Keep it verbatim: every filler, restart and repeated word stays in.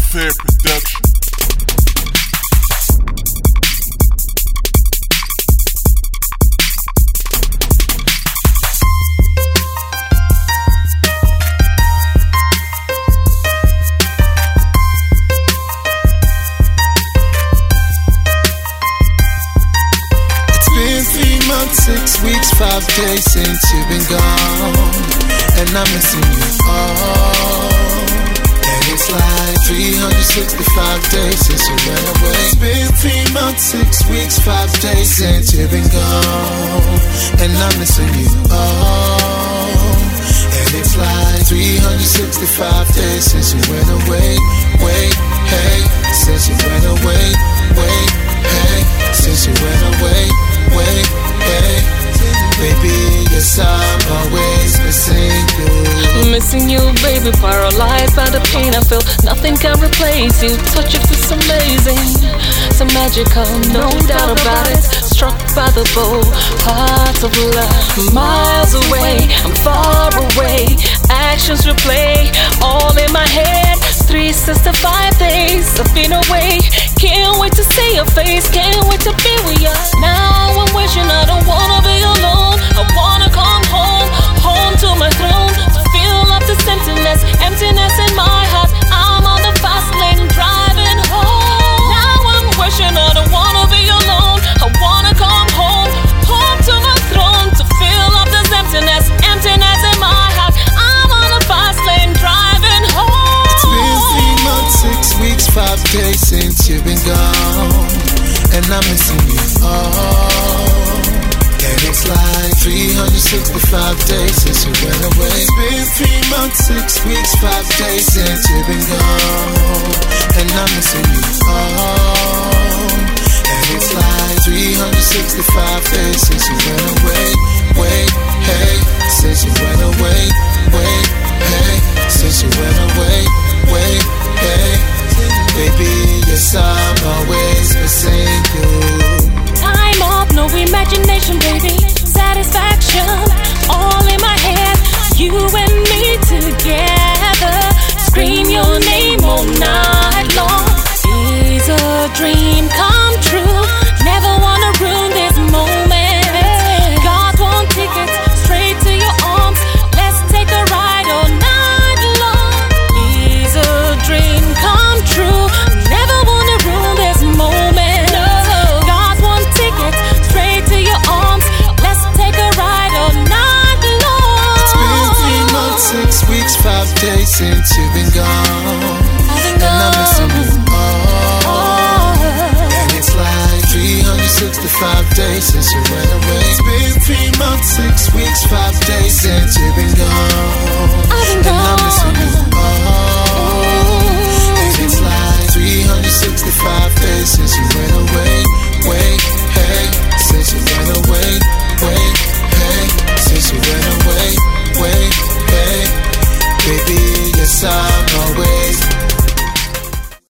Fair Production. Six weeks, five days since you've been gone, and I'm missing you all. And it's like three hundred sixty-five days since you went away. It's been three months, six weeks, five days since you've been gone, and I'm missing you all. And it's like three hundred sixty-five days since you went away. Wait, hey, since you went away. Wait, hey, since you went away. Wait, hey, baby, yes, I'm always missing you. Missing you, baby, paralyzed by the pain I feel. Nothing can replace you. Touch it feels amazing, so magical, no doubt about it. Struck by the bow, hearts of love. Miles away, I'm far away. Actions replay, all in my head. three sixty-five days, I've been away. Can't wait to see your face, can't wait to be with you. Now I'm wishing I don't wanna be alone. I wanna come home, home to my throne. To feel up this emptiness, emptiness in my heart. I'm on the fast lane driving home. Now I'm wishing I don't wanna be alone. I wanna come home, home to my throne. To feel up this emptiness, emptiness in my heart. I'm on the fast lane driving home. It's been three months, six weeks, five days since you've been gone, and I'm missing you all. And it's like three hundred sixty-five days since you went away. It's been three months, six weeks, five days since you've been gone, and I'm missing you all. And it's like three hundred sixty-five days since you went away. Wait, hey, since you went away. Wait, hey, since you went away. Wait, hey, baby, yes, I'm always missing you. Time off, no imagination, baby. Satisfaction, all in my head. You and me together. Scream your name all night long. Is a dream come true. Never wanna ruin this moment. Got one ticket straight to your arms. Let's take a ride all night long. Is a dream come true. Never wanna ruin this moment. Got one ticket straight to your arms. Let's take a ride all night long. It's been three months, six weeks, five days since you've been gone, and I'm missing you all. And it's like three hundred sixty-five days since you went away. It's been three months, six weeks, five days since you